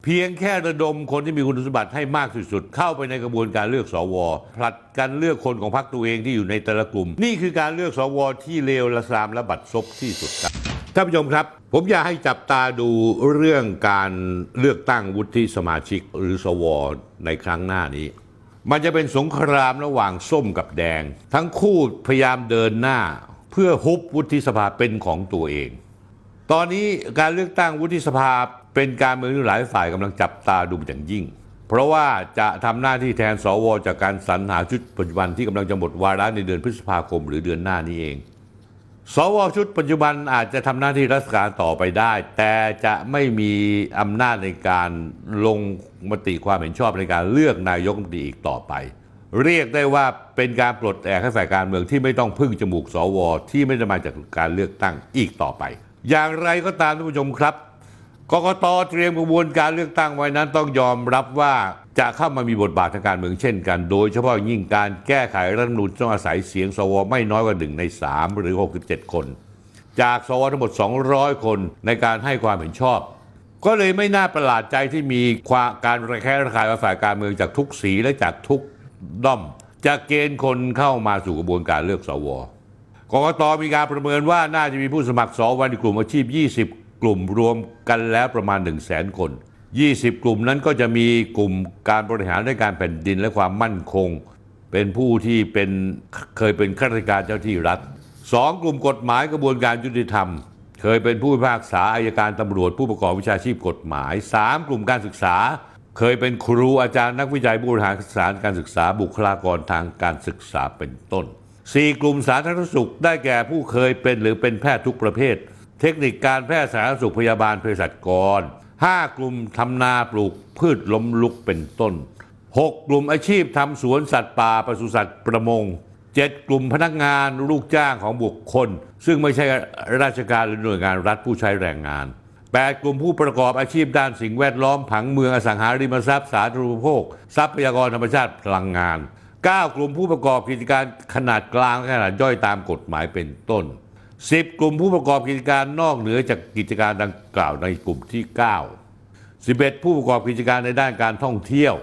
เพียงแค่ระดมคนที่มีคุณสมบัติให้มากที่สุดเข้าไปในกระบวนการเลือกสวผลัดกันเลือกคนของพรรคตัวเองที่อยู่ในแต่ละกลุ่มนี่คือการเลือกสวที่เลวระซามและบัดซบที่สุดครับท่านผู้ชมครับผมอยากให้จับตาดูเรื่องการเลือกตั้งวุฒิสมาชิกหรือสวในครั้งหน้านี้มันจะเป็นสงครามระหว่างส้มกับแดงทั้งคู่พยายามเดินหน้าเพื่อฮุบวุฒิสภาเป็นของตัวเองตอนนี้การเลือกตั้งวุฒิสภาเป็นการเมืองที่หลายฝ่ายกำลังจับตาดูอย่างยิ่งเพราะว่าจะทำหน้าที่แทนสวจากการสรรหาชุดปัจจุบันที่กำลังจะหมดวาระในเดือนพฤษภาคมหรือเดือนหน้านี้เองสวชุดปัจจุบันอาจจะทำหน้าที่ราชการต่อไปได้แต่จะไม่มีอำนาจในการลงมติความเห็นชอบในการเลือกนายกรัฐมนตรีอีกต่อไปเรียกได้ว่าเป็นการปลดแอกให้ฝ่ายการเมืองที่ไม่ต้องพึ่งจมูกสวที่ไม่ได้มาจากการเลือกตั้งอีกต่อไปอย่างไรก็ตามท่านผู้ชมครับกกต.เตรียมกระบวนการเลือกตั้งไว้นั้นต้องยอมรับว่าจะเข้ามามีบทบาททางการเมืองเช่นกันโดยเฉพาะยิ่งการแก้ไขรัฐธรรมนูญต้องอาศัยเสียงสวไม่น้อยกว่า1 ใน 3หรือ67คนจากสวทั้งหมด200คนในการให้ความเห็นชอบก็เลยไม่น่าประหลาดใจที่มีการระแคะระคายฝ่ายการเมืองจากทุกสีและจากทุกด้อมจะเกณฑ์คนเข้ามาสู่กระบวนการเลือกสวกกต.มีการประเมินว่าน่าจะมีผู้สมัครสวในกลุ่มอาชีพ20กลุ่มรวมกันแล้วประมาณ 100,000 คน20กลุ่มนั้นก็จะมีกลุ่มการบริหารด้านการแผ่นดินและความมั่นคงเป็นผู้ที่เคยเป็นข้าราชการเจ้าที่รัฐ2กลุ่มกฎหมายกระบวนการยุติธรรมเคยเป็นผู้พิพากษาอัยการตำรวจผู้ประกอบวิชาชีพกฎหมาย3กลุ่มการศึกษาเคยเป็นครูอาจารย์นักวิจัยผู้บริหารสถานการศึกษาบุคลากรทางการศึกษาเป็นต้น4กลุ่มสาธารณสุขได้แก่ผู้เคยเป็นหรือเป็นแพทย์ทุกประเภทเทคนิคการแพทย์สาธารณสุขพยาบาลเภสัชกร5กลุ่มทำนาปลูกพืชล้มลุกเป็นต้น6กลุ่มอาชีพทำสวนสัตว์ป่าปศุสัตว์ประมง7กลุ่มพนักงานลูกจ้างของบุคคลซึ่งไม่ใช่ราชการหรือหน่วยงานรัฐผู้ใช้แรงงาน8กลุ่มผู้ประกอบอาชีพด้านสิ่งแวดล้อมผังเมืองอสังหาริมทรัพย์สาธารณูปโภคทรัพยากรธรรมชาติพลังงาน9กลุ่มผู้ประกอบกิจการขนาดกลางและขนาดย่อยตามกฎหมายเป็นต้น10กลุ่มผู้ประกอบกิจการนอกเหนือจากกิจการดังกล่าวในกลุ่มที่9 11ผู้ประกอบกิจการในด้านการท่องเที่ยว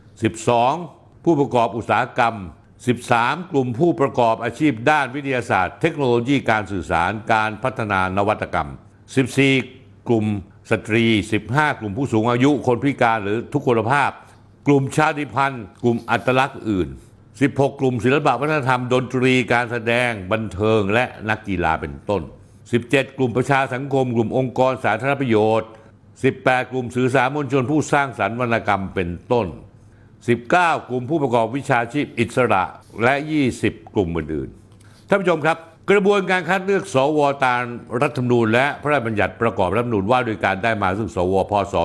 12ผู้ประกอบอุตสาหกรรม13กลุ่มผู้ประกอบอาชีพด้านวิทยาศาสตร์เทคโนโลยีการสื่อสารการพัฒนานวัตกรรม14กลุ่มสตรี15กลุ่มผู้สูงอายุคนพิการหรือทุกพลภาพกลุ่มชาติพันธุ์กลุ่มอัตลักษณ์อื่น16กลุ่มศิลปะวัฒนธรรมดนตรีการแสดงบันเทิงและนักกีฬาเป็นต้น17กลุ่มประชาสังคมกลุ่มองค์กรสาธารณประโยชน์18กลุ่มสื่อสารมวลชนผู้สร้างสรรค์วรรณกรรมเป็นต้น19กลุ่มผู้ประกอบวิชาชีพอิสระและ20กลุ่มอื่นๆท่านผู้ชมครับกระบวนการคัดเลือกสวตามรัฐธรรมนูญและพระราชบัญญัติประกอบรัฐธรรมนูญว่าโดยการได้มาซึ่งสวพ.ศ.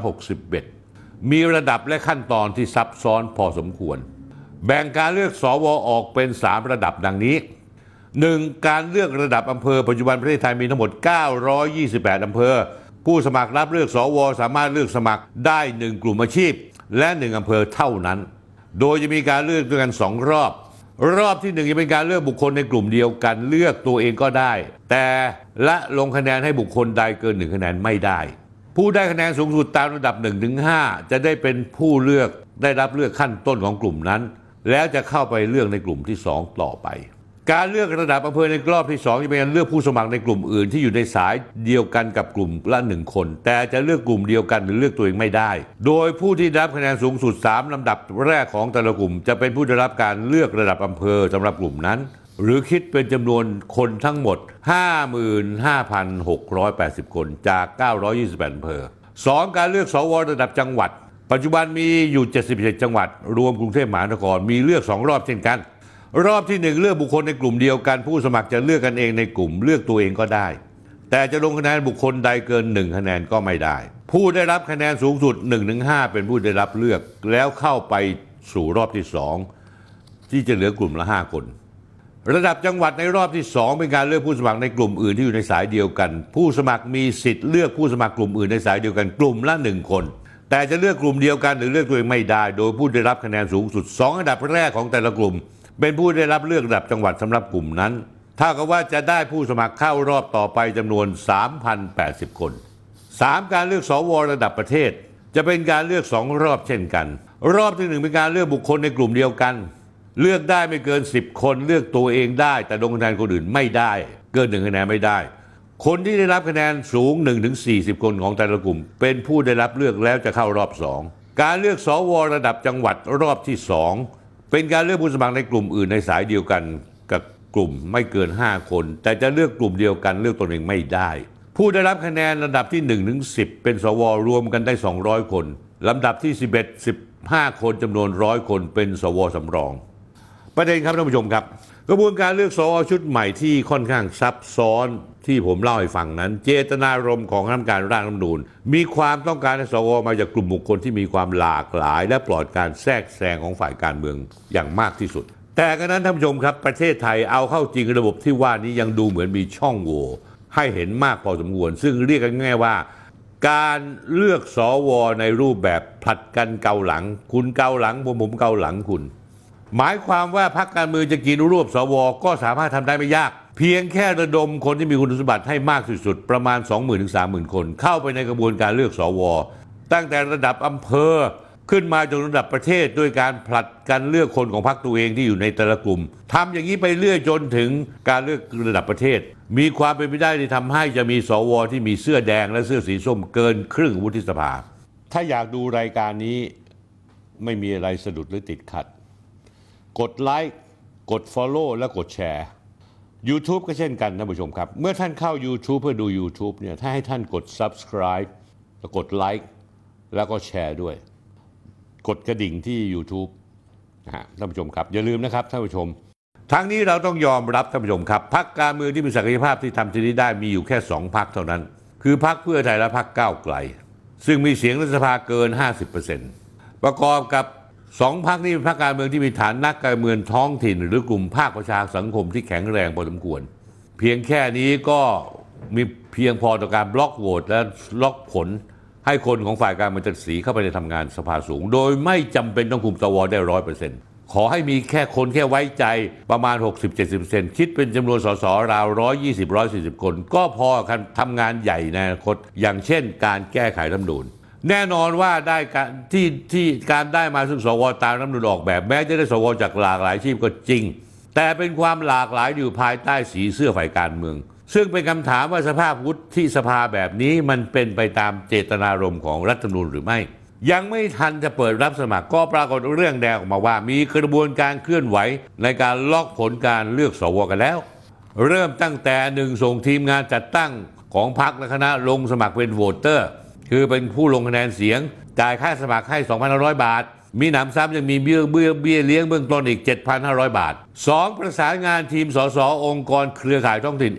2561มีระดับและขั้นตอนที่ซับซ้อนพอสมควรแบ่งการเลือกสวออกเป็น3ระดับดังนี้ 1. การเลือกระดับอำเภอปัจจุบันประเทศไทยมีทั้งหมด928อำเภอผู้สมัครรับเลือกสวสามารถเลือกสมัครได้1กลุ่มอาชีพและ1อำเภอเท่านั้นโดยจะมีการเลือกด้วยกัน2รอบรอบที่1จะเป็นการเลือกบุคคลในกลุ่มเดียวกันเลือกตัวเองก็ได้แต่ละลงคะแนนให้บุคคลใดเกิน1คะแนนไม่ได้ผู้ได้คะแนนสูงสุดตามระดับ 1-5 จะได้เป็นผู้เลือกได้รับเลือกขั้นต้นของกลุ่มนั้นแล้วจะเข้าไปเลือกในกลุ่มที่2ต่อไปการเลือกระดับอำเภอในรอบที่2จะเป็นการเลือกผู้สมัครในกลุ่มอื่นที่อยู่ในสายเดียวกันกับกลุ่มละ1คนแต่จะเลือกกลุ่มเดียวกันหรือเลือกตัวเองไม่ได้โดยผู้ที่ได้รับคะแนนสูงสุด3ลำดับแรกของแต่ละกลุ่มจะเป็นผู้ได้รับการเลือกระดับอำเภอสำหรับกลุ่มนั้นหรือคิดเป็นจำนวนคนทั้งหมด 55,680 คนจาก928อำเภอ2การเลือกสวระดับจังหวัดปัจจุบันมีอยู่77จังหวัดรวมกรุงเทพมหานครมีเลือก2รอบเช่นกันรอบที่1เลือกบุคคลในกลุ่มเดียวกันผู้สมัครจะเลือกกันเองในกลุ่มเลือกตัวเองก็ได้แต่จะลงคะแนนบุคคลใดเกิน1คะแนนก็ไม่ได้ผู้ได้รับคะแนนสูงสุด 1-5 เป็นผู้ได้รับเลือกแล้วเข้าไปสู่รอบที่2ที่จะเหลือกลุ่มละ5คนระดับจังหวัดในรอบที่2เป็นการเลือกผู้สมัครในกลุ่มอื่นที่อยู่ในสายเดียวกันผู้สมัครมีสิทธิ์เลือกผู้สมัครกลุ่มอื่นในสายเดียวกันกลุ่มละ1คนแต่จะเลือกกลุ่มเดียวกันหรือเลือกตัวเองไม่ได้โดยผู้ได้รับคะแนนสูงสุด2อันดับแรกของแต่ละกลุ่มเป็นผู้ได้รับเลือกระดับจังหวัดสำหรับกลุ่มนั้นถ้ากับว่าจะได้ผู้สมัครเข้ารอบต่อไปจำนวน 3,080 คน3การเลือกสวระดับประเทศจะเป็นการเลือก2รอบเช่นกันรอบที่1เป็นการเลือกบุคคลในกลุ่มเดียวกันเลือกได้ไม่เกิน10คนเลือกตัวเองได้แต่ลงคะแนนคนอื่นไม่ได้เกิน1คะแนนไม่ได้คนที่ได้รับคะแนนสูง 1-40 คนของแต่ละกลุ่มเป็นผู้ได้รับเลือกแล้วจะเข้ารอบ2การเลือกสวระดับจังหวัดรอบที่2เป็นการเลือกผู้สมัครในกลุ่มอื่นในสายเดียวกันกับกลุ่มไม่เกิน5คนแต่จะเลือกกลุ่มเดียวกันเลือกตนเองไม่ได้ผู้ได้รับคะแนนระดับที่ 1-10 เป็นสวรวมกันได้200คนลำดับที่11-15 คนจำนวน100คนเป็นสวสำรองประเด็นครับท่านผู้ชมครับกระบวนการเลือกสวชุดใหม่ที่ค่อนข้างซับซ้อนที่ผมเล่าให้ฟังนั้นเจตนารมณ์ของคณะกรรมการร่างรัฐธรรมนูญมีความต้องการให้สวมาจากกลุ่มบุคคลที่มีความหลากหลายและปลอดการแทรกแซงของฝ่ายการเมืองอย่างมากที่สุดแต่กระนั้นท่านผู้ชมครับประเทศไทยเอาเข้าจริงระบบที่ว่านี้ยังดูเหมือนมีช่องโหว่ให้เห็นมากพอสมควรซึ่งเรียกกันง่ายว่าการเลือกสวในรูปแบบผลัดกันเกาหลังคุณเกาหลังผมเกาหลังคุณหมายความว่าพรรคการเมืองจะกินรวบสวก็สามารถทำได้ไม่ยากเพียงแค่ระดมคนที่มีคุณสมบัติให้มากที่สุดประมาณ 20,000 ถึง 30,000 คนเข้าไปในกระบวนการเลือกสวตั้งแต่ระดับอำเภอขึ้นมาจนระดับประเทศด้วยการผลัดกันเลือกคนของพรรคตัวเองที่อยู่ในแต่ละกลุ่มทำอย่างนี้ไปเรื่อยจนถึงการเลือกระดับประเทศมีความเป็นไปได้ที่ทำให้จะมีสวที่มีเสื้อแดงและเสื้อสีส้มเกินครึ่งวุฒิสภาถ้าอยากดูรายการนี้ไม่มีอะไรสะดุดหรือติดขัดกดไลค์กด Follow และกดแชร์ YouTube ก็เช่นกันท่านผู้ชมครับเมื่อท่านเข้า YouTube เพื่อดู YouTube เนี่ยถ้าให้ท่านกด Subscribe แล้วกดไลค์แล้วก็แชร์ด้วยกดกระดิ่งที่ YouTube ท่านผู้ชมครับอย่าลืมนะครับท่านผู้ชมทั้งนี้เราต้องยอมรับท่านผู้ชมครับพรรคการเมืองที่มีศักยภาพที่ทำทีนี้ได้มีอยู่แค่2พรรคเท่านั้นคือพรรคเพื่อไทยและพรรคก้าวไกลซึ่งมีเสียงรัฐสภาเกิน 50% ประกอบกับ2พรรคนี้เป็นพรรคการเมืองที่มีฐานนักการเมืองท้องถิ่นหรือกลุ่มภาคประชาสังคมที่แข็งแรงพอสมควรเพียงแค่นี้ก็มีเพียงพอต่อการบล็อกโหวตและล็อกผลให้คนของฝ่ายการเมืองจัดสีเข้าไปในทำงานสภาสูงโดยไม่จำเป็นต้องคุมสวได้ 100% ขอให้มีแค่คนแค่ไว้ใจประมาณ 60-70% คิดเป็นจำนวนสสราว 120-140 คนก็พอกันทำงานใหญ่ในอนาคตอย่างเช่นการแก้ไขรัฐธรรมนูญแน่นอนว่าได้การได้มาซึ่งสวตามรัฐธรรมนูญออกแบบแม้จะได้สวจากหลากหลายอาชีพก็จริงแต่เป็นความหลากหลายอยู่ภายใต้สีเสื้อฝ่ายการเมืองซึ่งเป็นคำถามว่าสภาพวุฒิสภาแบบนี้มันเป็นไปตามเจตนารมณ์ของรัฐธรรมนูญหรือไม่ยังไม่ทันจะเปิดรับสมัครก็ปรากฏเรื่องแดงออกมาว่ามีกระบวนการเคลื่อนไหวในการล็อกผลการเลือกสวกันแล้วเริ่มตั้งแต่ส่งทีมงานจัดตั้งของพรรคและคณะลงสมัครเป็นโหวตเตอร์คือเป็นผู้ลงคะแนนเสียงจ่ายค่าสมัครให้ 2,500 บาทมีหนำซ้ำยังมีเบี้ยเลี้ยงเบื้องต้นอีก 7,500 บาท 2. ประสานงานทีมสสองค์กรเครือข่ายท้องถิ่น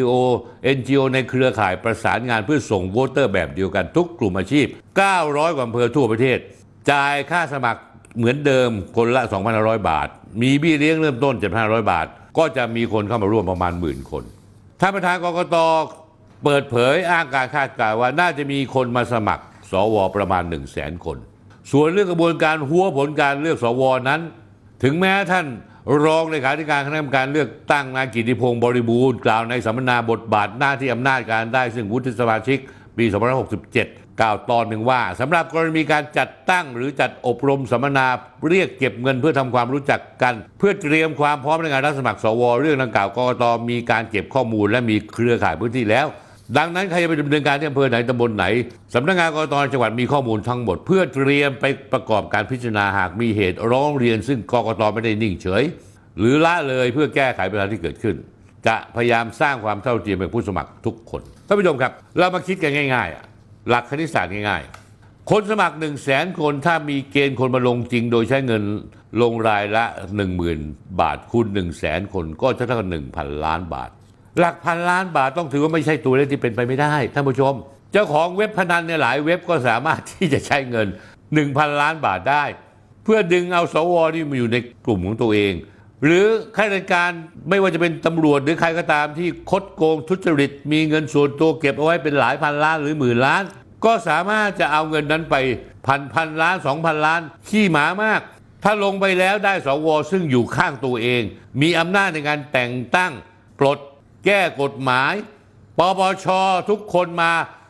NGO ในเครือข่ายประสานงานเพื่อส่งโหวตเตอร์แบบเดียวกันทุกกลุ่มอาชีพ 900 กว่าอำเภอทั่วประเทศจ่ายค่าสมัครเหมือนเดิมคนละ 2,500 บาทมีเบี้ยเลี้ยงเริ่มต้น 7,500 บาทก็จะมีคนเข้ามาร่วมประมาณ 10,000 คนท่านประธานกกต.เปิดเผยอ้างการคาดการณ์ว่าน่าจะมีคนมาสมัครสวประมาณ 100,000 คนส่วนเรื่องกระบวนการหัวผลการเลือกสวนั้นถึงแม้ท่านรองเลขาธิการคณะกรรมการเลือกตั้งนายกิติพงศ์บริบูรณ์กล่าวในสัมมนาบทบาทหน้าที่อำนาจการได้ซึ่งวุฒิสมาชิกปี 2567 กล่าวตอนหนึ่งว่าสำหรับกรณีการจัดตั้งหรือจัดอบรมสัมมนาเรียกเก็บเงินเพื่อทำความรู้จักกันเพื่อเตรียมความพร้อมในการรับสมัครสวเรื่องดังกล่าวกกตมีการเก็บข้อมูลและมีเครือข่ายพื้นที่แล้วดังนั้นใครจะไปดำเนินการที่อำเภอไหนตำบลไหนสำนักงานกกต.จังหวัดมีข้อมูลทั้งหมดเพื่อเตรียมไปประกอบการพิจารณาหากมีเหตุร้องเรียนซึ่งกกต.ไม่ได้นิ่งเฉยหรือละเลยเพื่อแก้ไขปัญหาที่เกิดขึ้นจะพยายามสร้างความเท่าเทียมให้ผู้สมัครทุกคนท่านผู้ชมครับเรามาคิดกันง่ายๆหลักคณิตศาสตร์ง่ายๆคนสมัคร 100,000 คนถ้ามีเกณฑ์คนมาลงจริงโดยใช้เงินลงรายละ 10,000 บาทคูณ 100,000 คนก็จะเท่ากับ 1,000 ล้านบาทหลักพันล้านบาทต้องถือว่าไม่ใช่ตัวเลขที่เป็นไปไม่ได้ท่านผู้ชมเจ้าของเว็บพนันในหลายเว็บก็สามารถที่จะใช้เงิน 1,000 ล้านบาทได้เพื่อดึงเอาสวที่มาอยู่ในกลุ่มของตัวเองหรือข้าราชการไม่ว่าจะเป็นตำรวจหรือใครก็ตามที่คดโกงทุจริตมีเงินส่วนตัวเก็บเอาไว้เป็นหลายพันล้านหรือหมื่นล้านก็สามารถจะเอาเงินนั้นไปพันล้าน 2,000 ล้านขี้หมามากถ้าลงไปแล้วได้สวซึ่งอยู่ข้างตัวเองมีอำนาจในการแต่งตั้งปลดแก้กฎหมายปปชทุกคนมา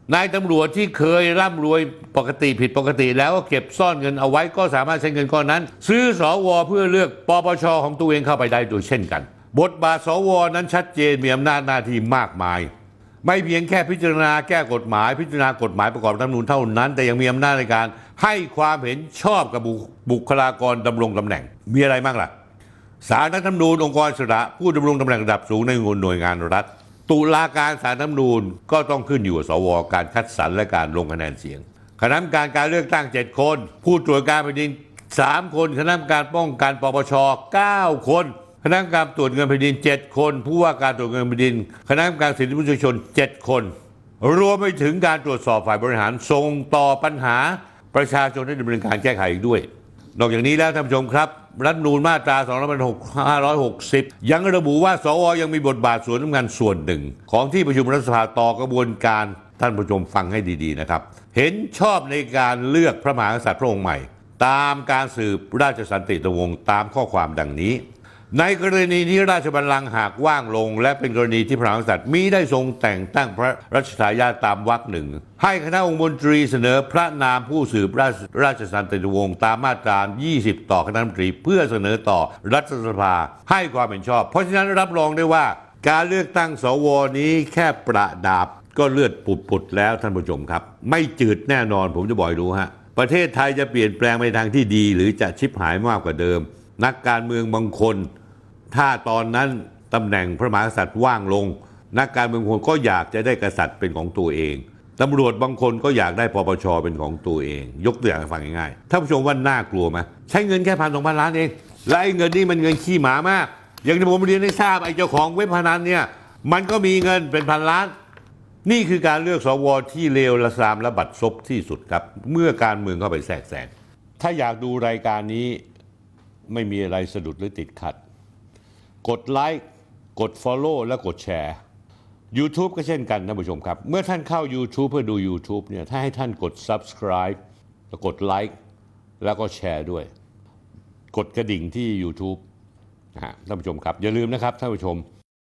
นายตำรวจที่เคยร่ำรวยปกติผิดปกติแล้วก็เก็บซ่อนเงินเอาไว้ก็สามารถใช้เงินก้อนนั้นซื้อสวเพื่อเลือกปปชของตัวเองเข้าไปได้โดยเช่นกันบทบาทสวนั้นชัดเจนมีอำนาจหน้าที่มากมายไม่เพียงแค่พิจารณาแก้กฎหมายพิจารณากฎหมายประกอบรัฐธรรมนูญเท่านั้นแต่ยังมีอำนาจในการให้ความเห็นชอบกับบุคลากรดำรงตำแหน่งมีอะไรบ้างล่ะศาลรัฐธรรมนูญองค์กรอิสระผู้ดำรงตำแหน่งระดับสูงในหน่วยงานรัฐตุลาการศาลรัฐธรรมนูญก็ต้องขึ้นอยู่กับสวการคัดสรรและการลงคะแนนเสียงคณะกรรมการเลือกตั้ง7คนผู้ตรวจการแผ่นดิน3คนคณะกรรมการป้องกันปปช9คนคณะกรรมการตรวจเงินแผ่นดิน7คนผู้ว่าการตรวจเงินแผ่นดินคณะกรรมการสิทธิมนุษยชน7คนรวมไปถึงการตรวจสอบฝ่ายบริหารส่งต่อปัญหาประชาชนให้ดำเนินการแก้ไขอีกด้วยนอกจากนี้แล้วท่านผู้ชมครับรัฐธรรมนูญมาตรา2560ยังระบุว่าสวยังมีบทบาทส่วนสำคัญส่วนหนึ่งของที่ประชุมรัฐสภาต่อกระบวนการท่านผู้ชมฟังให้ดีๆนะครับเห็นชอบในการเลือกพระมหากษัตริย์พระองค์ใหม่ตามการสืบราชสันติวงศ์ตามข้อความดังนี้ในกรณีที่ราชบัลลังก์หากว่างลงและเป็นกรณีที่พระมหากษัตริย์มิได้ทรงแต่งตั้งพระรัชทายาทตามวรรคหนึ่งให้คณะองคมนตรีเสนอพระนามผู้สืบราชสันติวงศ์ตามมาตรา20ต่อคณะรัฐมนตรีเพื่อเสนอต่อรัฐสภาให้ความเห็นชอบเพราะฉะนั้นรับรองได้ว่าการเลือกตั้งสวนี้แค่ประดาบก็เลือดปุดๆแล้วท่านผู้ชมครับไม่จืดแน่นอนผมจะบอกให้รู้ฮะประเทศไทยจะเปลี่ยนแปลงไปทางที่ดีหรือจะชิบหายมากกว่าเดิมนักการเมืองบางคนถ้าตอนนั้นตำแหน่งพระมหากษัตริย์ว่างลงนักการเมืองบางคนก็อยากจะได้กษัตริย์เป็นของตัวเองตำรวจบางคนก็อยากได้ปปชเป็นของตัวเองยกตัวอย่างให้ฟังง่ายๆท่านผู้ชมว่าน่ากลัวไหมใช้เงินแค่1,000-2,000 ล้านเองและไอ้เงินนี่มันเงินขี้หมามากอย่างที่ผมเรียนให้ทราบไอ้เจ้าของเว็บพนันเนี่ยมันก็มีเงินเป็นพันล้านนี่คือการเลือกสวที่เลวระซามและบัดซบที่สุดครับเมื่อการเมืองเข้าไปแทรกแซงถ้าอยากดูรายการนี้ไม่มีอะไรสะดุดหรือติดขัดกดไลค์กด Follow และกดแชร์ YouTube ก็เช่นกันท่านผู้ชมครับเมื่อท่านเข้า YouTube เพื่อดู YouTube เนี่ยถ้าให้ท่านกด Subscribe แล้วกดไลค์แล้วก็แชร์ด้วยกดกระดิ่งที่ YouTube ท่านผู้ชมครับอย่าลืมนะครับท่านผู้ชม